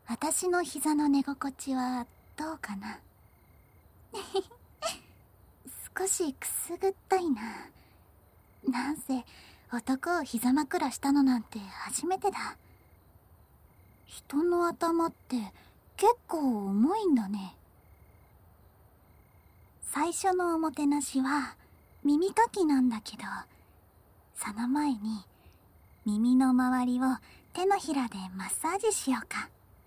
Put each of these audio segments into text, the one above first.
私の膝の寝心地はどうかな。少しくすぐったいな。なんせ男を膝枕したのなんて初めてだ。人の頭って結構重いんだね。最初のおもてなしは耳かきなんだけど、その前に耳の周りを手のひらでマッサージしようか。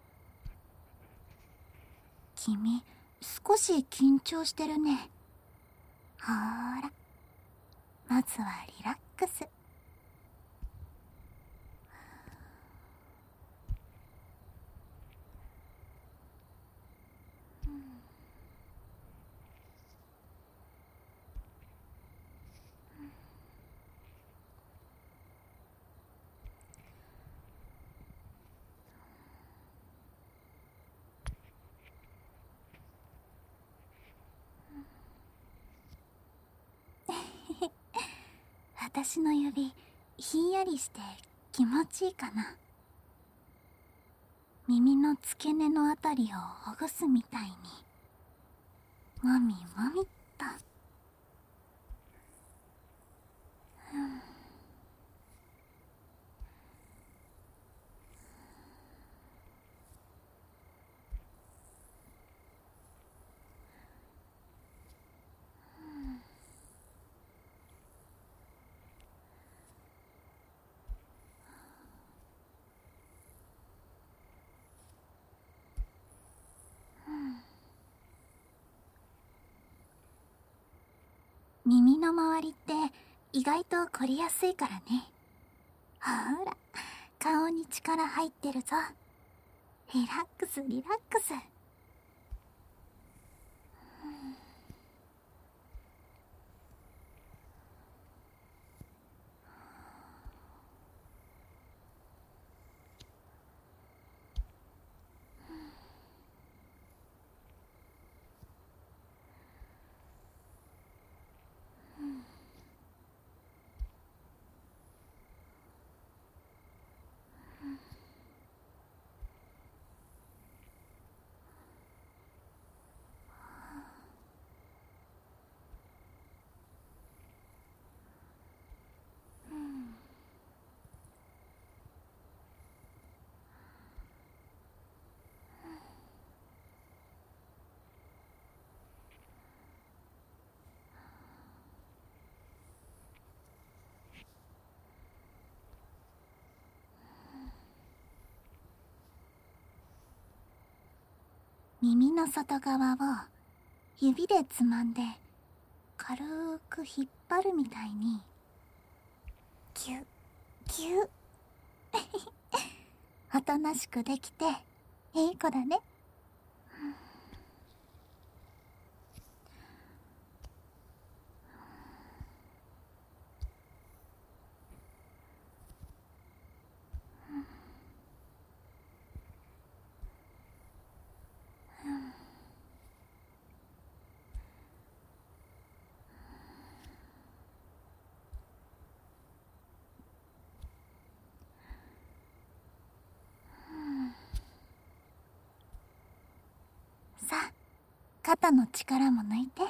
君、少し緊張してるね。ほーら、まずはリラックス。私の指、ひんやりして気持ちいいかな。耳の付け根のあたりをほぐすみたいに。もみもみっと。耳の周りって意外と凝りやすいからね。ほら、顔に力入ってるぞ。リラックスリラックス。耳の外側を指でつまんで軽く引っ張るみたいにギュッギュッ。おとなしくできていい子だね。さあ、肩の力も抜いて。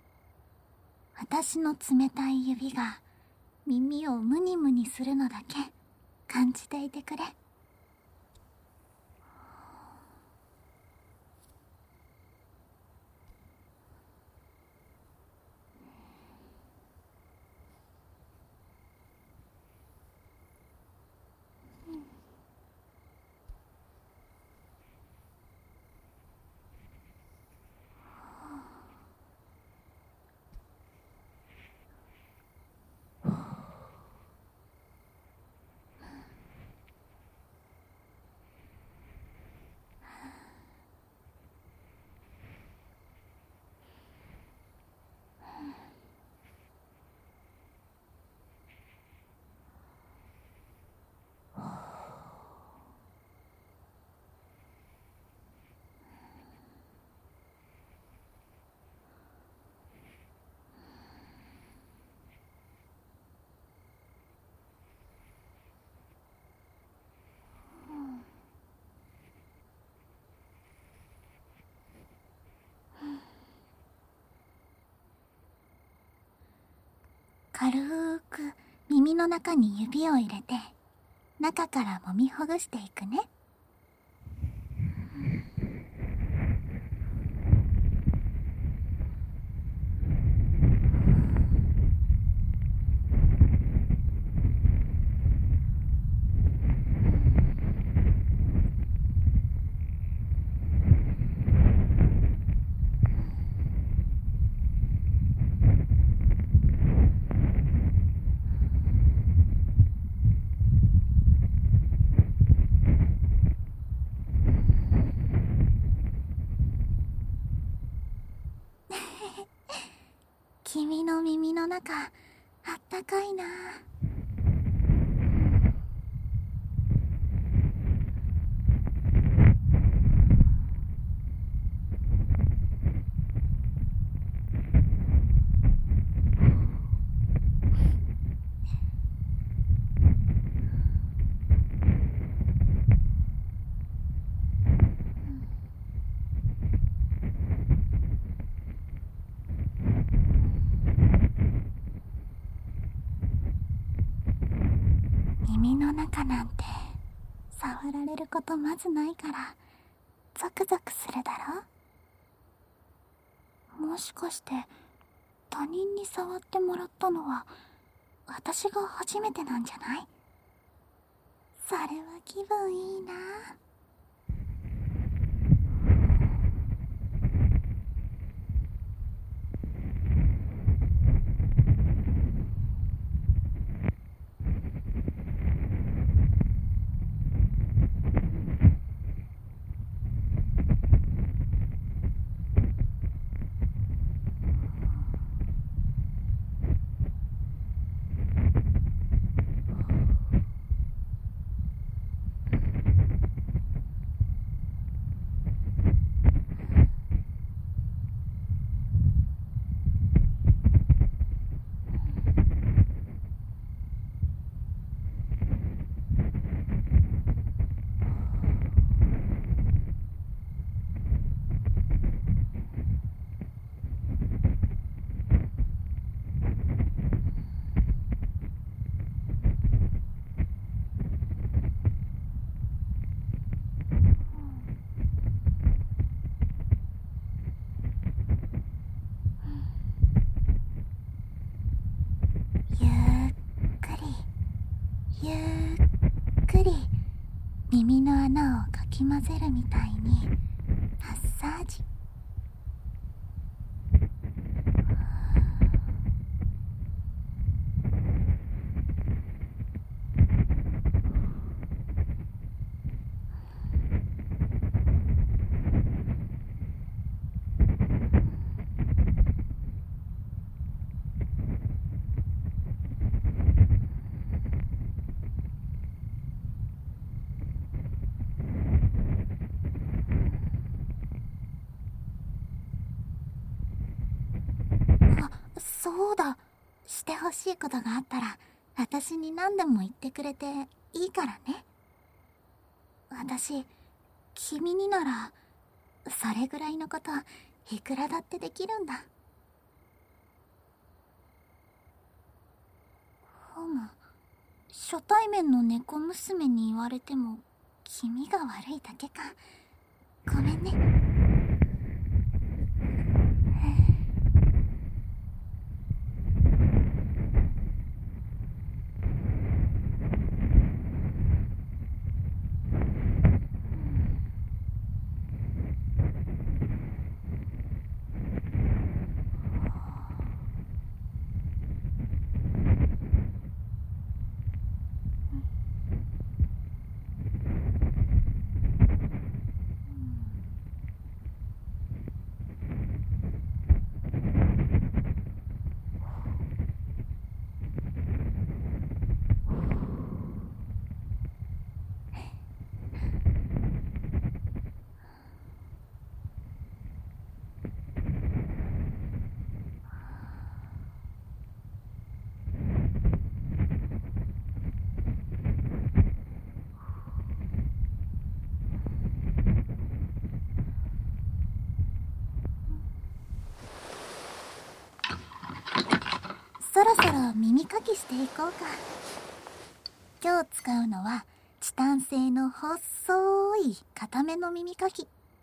私の冷たい指が耳をムニムニするのだけ感じていてくれ。 軽く耳の中に指を入れて中から揉みほぐしていくね。君の耳の中、あったかいな。耳の中なんて触られることまずないからゾクゾクするだろ。もしかして他人に触ってもらったのは私が初めてなんじゃない？それは気分いいな。ゆっくりゆっくり耳の穴をかき混ぜるみたいにマッサージ。そうだ、してほしいことがあったら私に何でも言ってくれていいからね。私、君にならそれぐらいのこといくらだってできるんだ。ふむ、初対面の猫娘に言われても君が悪いだけか。ごめんね。 ろそろ耳かきしていこうか。今日使うのはチタン製の細い固めの耳かき。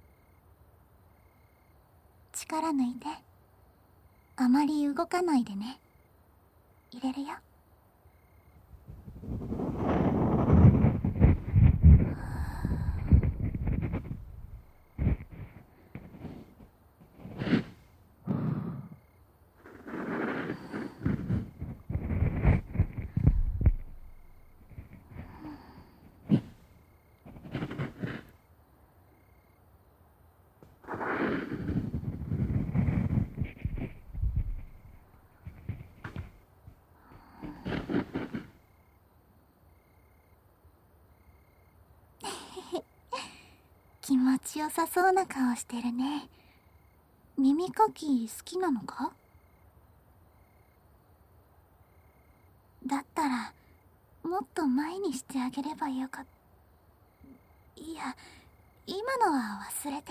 力抜いて。あまり動かないでね。入れるよ。気持ちよさそうな顔してるね。耳かき好きなのか？だったらもっと前にしてあげればよかった。いや、今のは忘れて。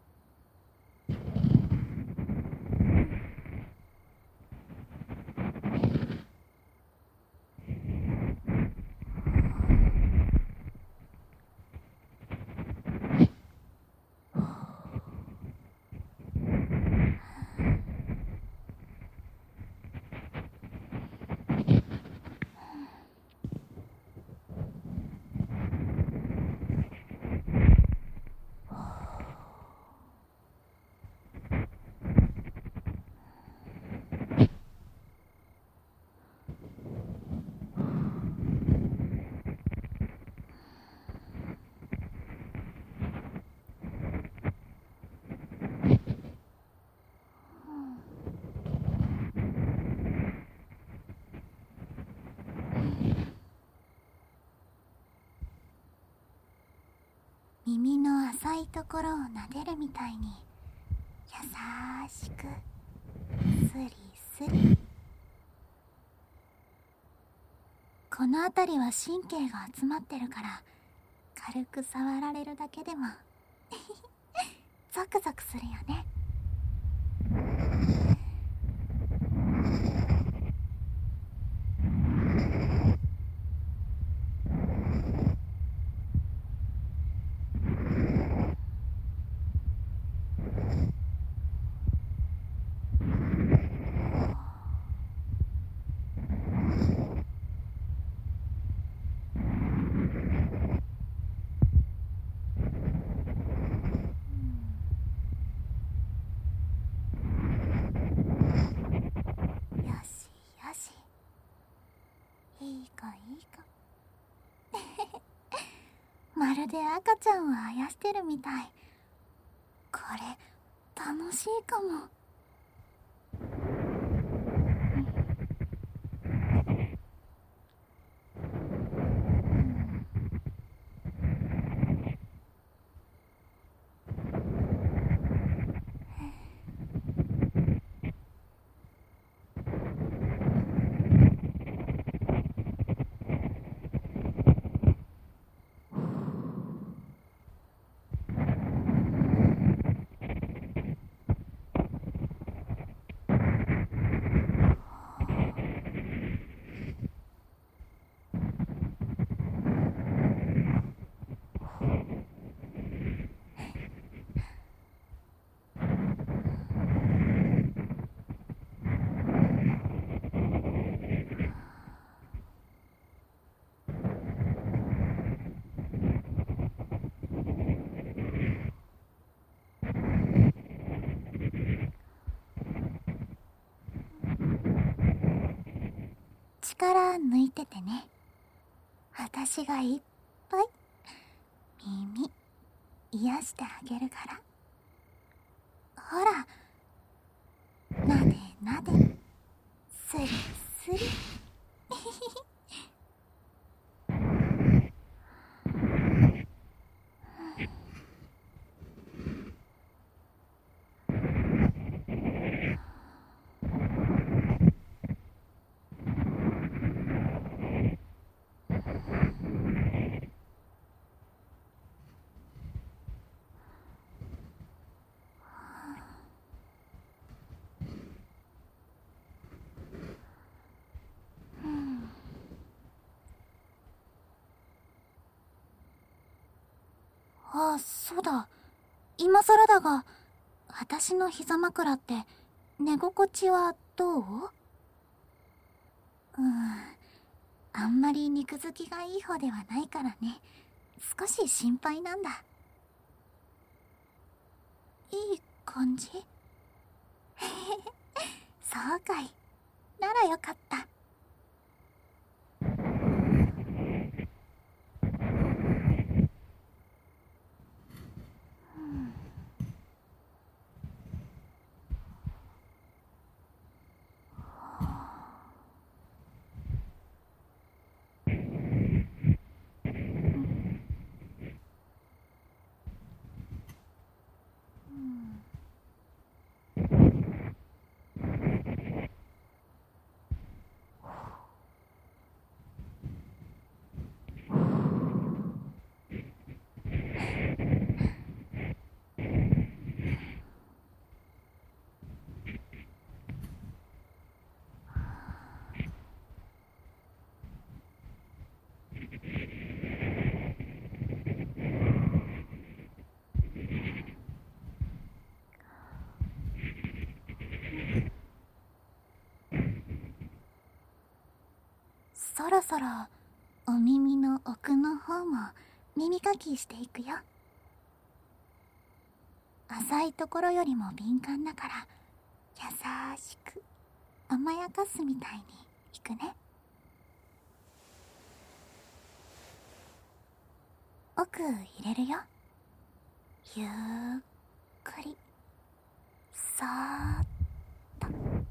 耳の浅いところを撫でるみたいに優しくスリスリ。この辺りは神経が集まってるから軽く触られるだけでもゾクゾクするよね。よしよし、いい子いい子まるで赤ちゃんをあやしてるみたい。これ楽しいかも。力抜いててね。私がいっぱい耳癒してあげるから。ほら、なでなで、スリスリあ、そうだ。今更だが、私の膝枕って寝心地はどう？あんまり肉付きがいい方ではないからね。少し心配なんだ。いい感じ？そうかい。ならよかった。そろそろお耳の奥の方も耳かきしていくよ。浅いところよりも敏感だから、優しく甘やかすみたいにいくね。奥入れるよ。ゆっくり、そーっと。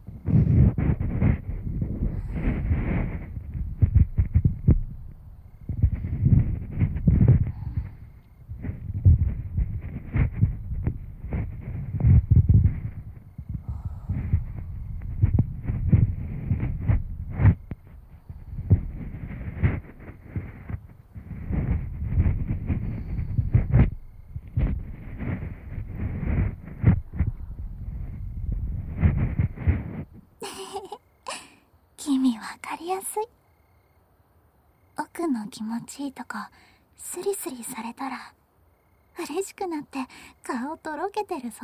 君わかりやすい。奥の気持ちいいとこスリスリされたら嬉しくなって顔とろけてるぞ。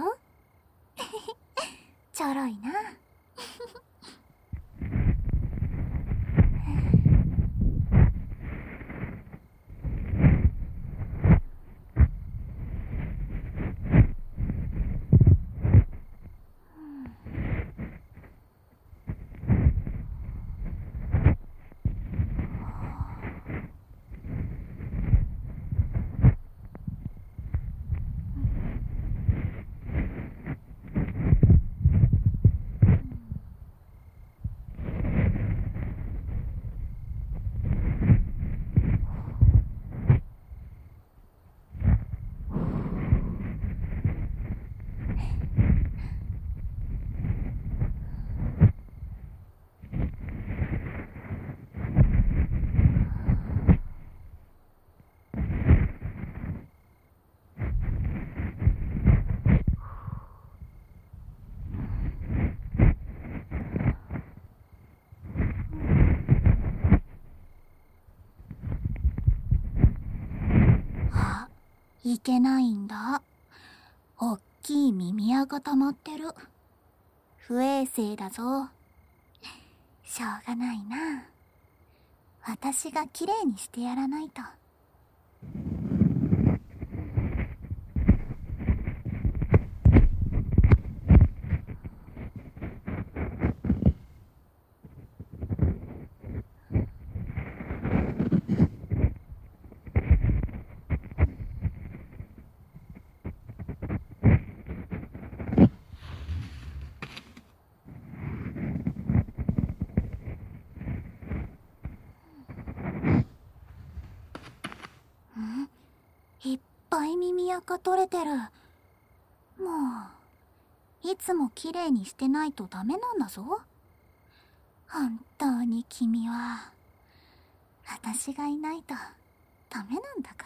ちょろいな。あ、いけないんだ。おっきい耳輪が溜まってる。不衛生だぞ。しょうがないな。私がきれいにしてやらないと。いっぱい耳垢取れてる。もういつもきれいにしてないとダメなんだぞ。本当に君は私がいないとダメなんだから。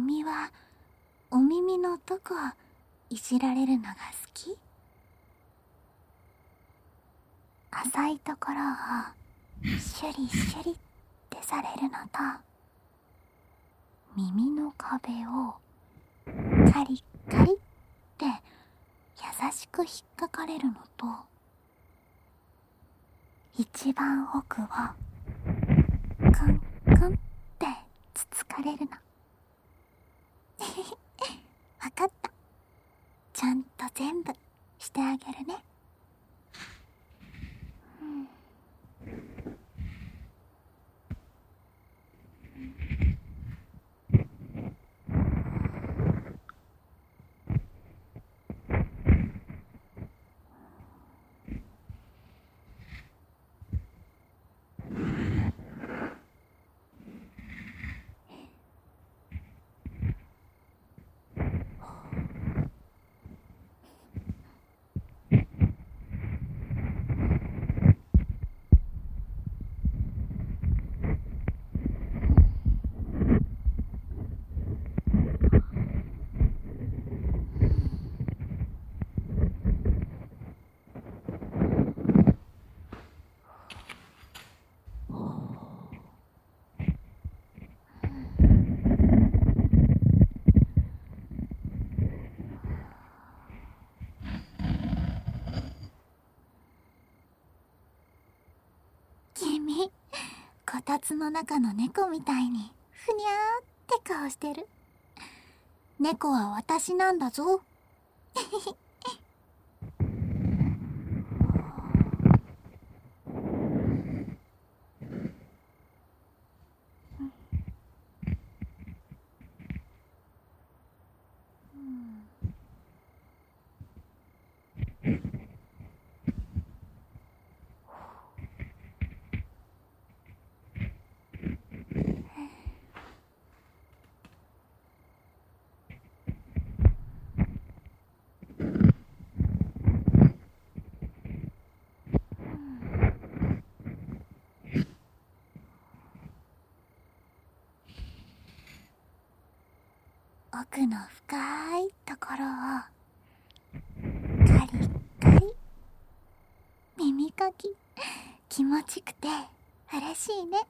君はお耳のどこいじられるのが好き？浅いところをシュリシュリってされるのと、耳の壁をカリカリって優しく引っかかれるのと、一番奥をクンクンってつつかれるの。わかった。ちゃんと全部してあげるね。君、こたつの中の猫みたいにふにゃーって顔してる。猫は私なんだぞ。奥の深いところをカリカリ。耳かき気持ちくて嬉しいね。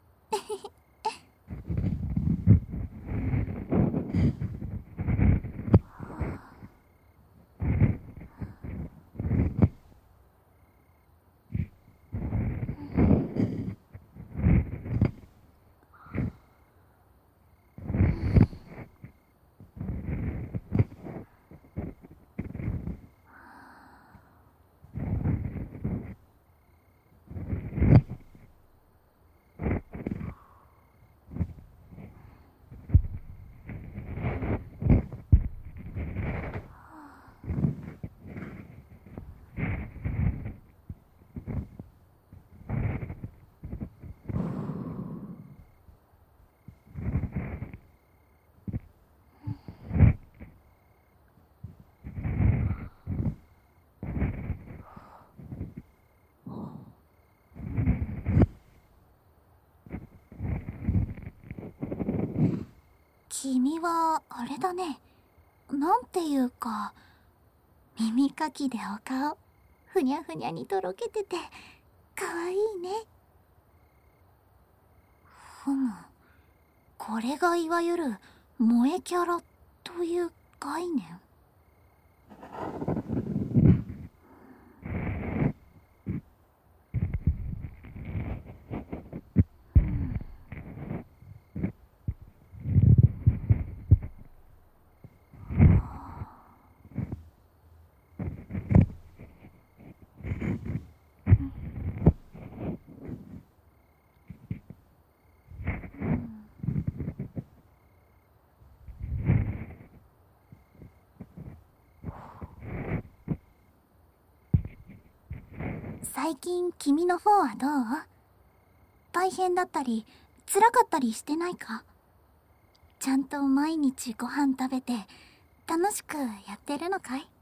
君はあれだね。なんていうか、耳かきでお顔ふにゃふにゃにとろけててかわいいね。ふむ、これがいわゆる萌えキャラという概念？最近君の方はどう？大変だったり辛かったりしてないか？ちゃんと毎日ご飯食べて楽しくやってるのかい？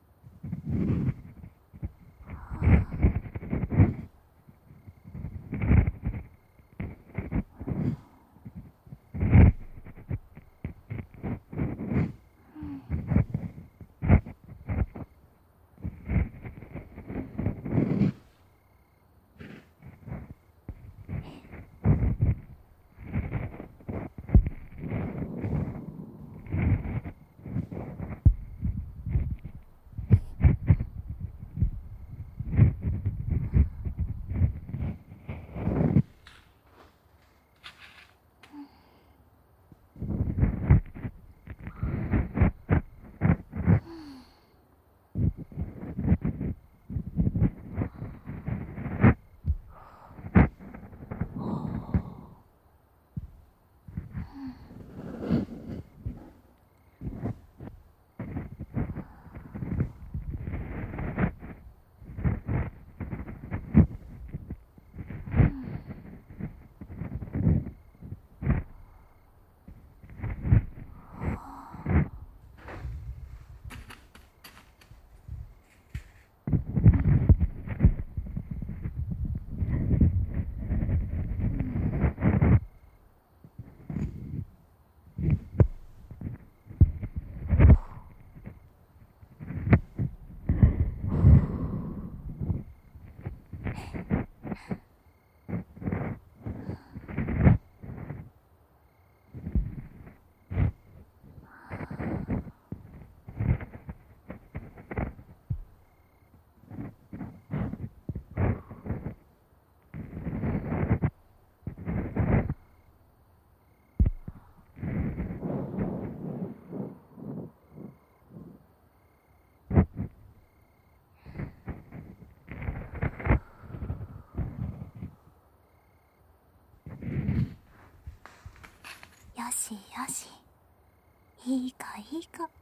しよし、いい子いい子。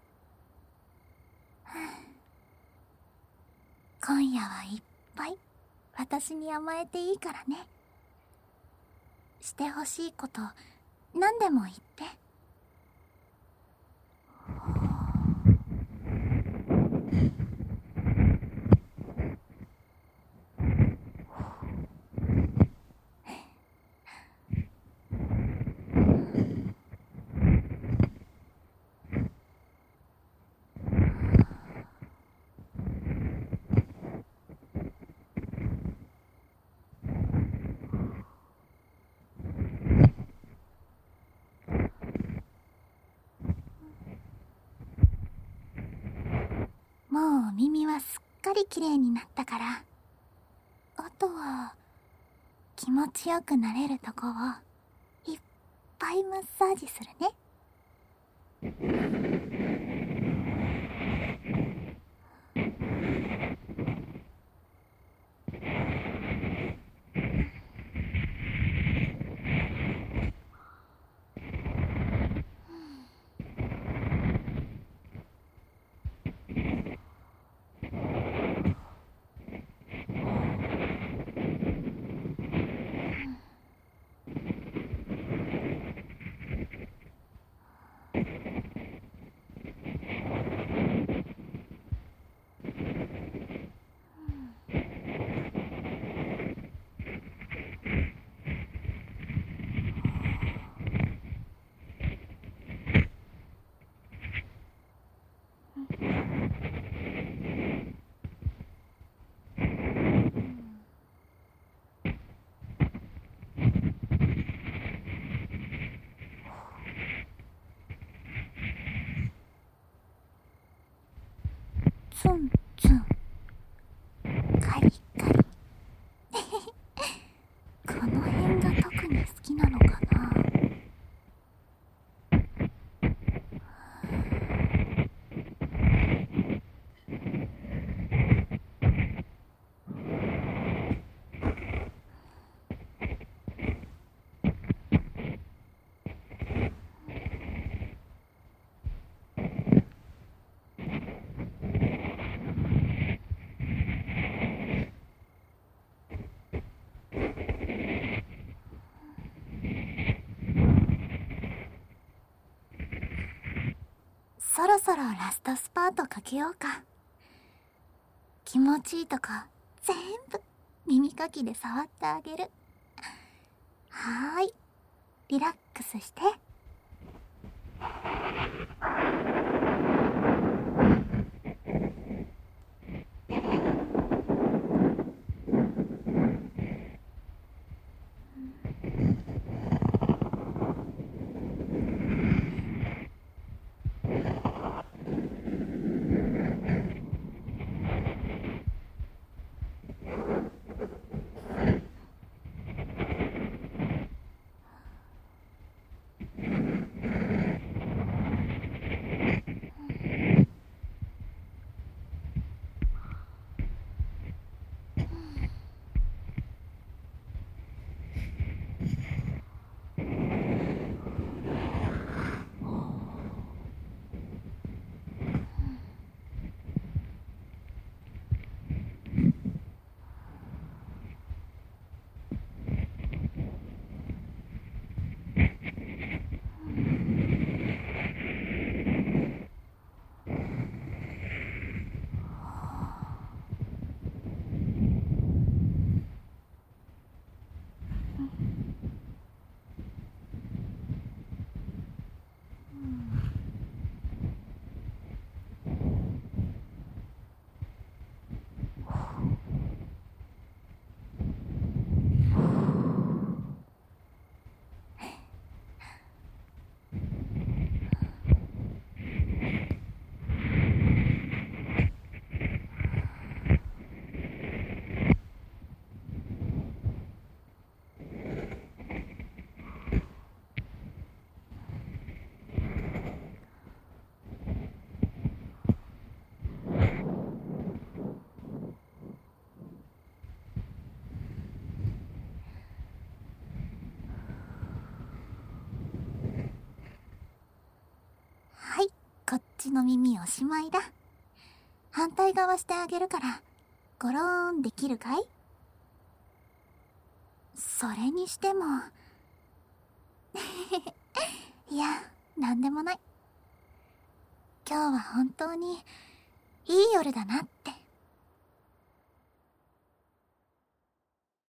今夜はいっぱい私に甘えていいからね。してほしいこと何でも言って。もうお耳はすっかりきれいになったから、あとは気持ちよくなれるとこをいっぱいマッサージするね。ツンツン、カリカリ。この辺が特に好きなのかな。そろそろラストスパートかけようか。気持ちいいとこ全部耳かきで触ってあげる。はーい、リラックスして。 ちの耳おしまいだ。反対側してあげるからゴローンできるかい？それにしてもいや、なんでもない。今日は本当にいい夜だなって